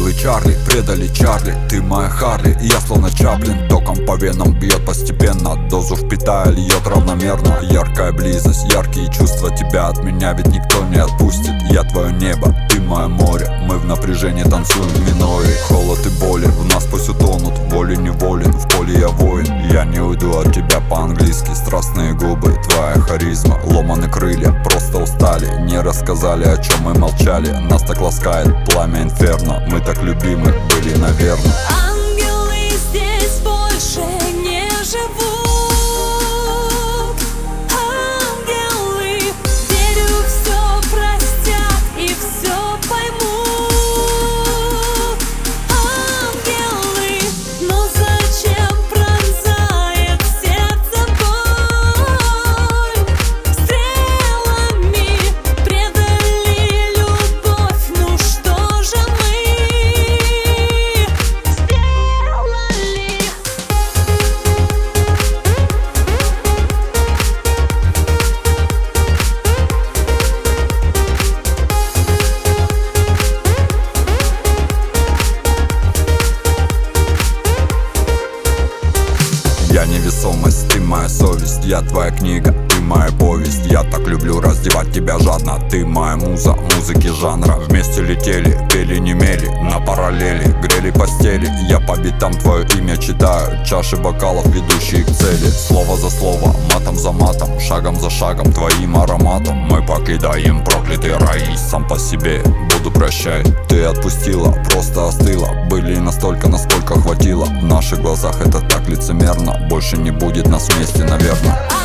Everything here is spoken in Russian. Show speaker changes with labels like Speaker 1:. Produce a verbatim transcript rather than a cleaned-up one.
Speaker 1: Милый Чарли, предали Чарли, ты моя Харли. Я словно Чаплин, током по венам бьет постепенно. Дозу впитая, льет равномерно. Яркая близость, яркие чувства, тебя от меня ведь никто не отпустит. Я твое небо, ты мое море, мы в напряжении танцуем в миноре. Холод и боли в нас пусть утонут, волей-неволен, в поле я воин. Я не уйду от тебя по-английски, страстные губы, твоя харизма. Ломаны крылья, просто устали, не рассказали, о чем мы молчали. Нас так ласкает пламя инферно, мы так любимы были, наверное.
Speaker 2: Ангелы здесь больше не живут. Ангелы, верю, все простят и все поймут. Ангелы, но зачем пронзает сердце боль? Стрелами предали любовь, ну что же мы сделали?
Speaker 1: Я невесомость, ты моя совесть, я твоя книга, ты моя повесть. Я так люблю раздевать тебя жадно, ты моя муза, музыки жанра. Вместе летели, пели, немели, на параллели, грели постели. Я по битам твое имя читаю, чаши бокалов, ведущие к цели. Слово за слово, матом за матом, шагом за шагом, твоим ароматом мы покидаем проклятый рай. Сам по себе буду прощать, ты отпустила, просто остыла. Были настолько, насколько хватило. В наших глазах это так лицемерно, больше не будет нас вместе, наверное.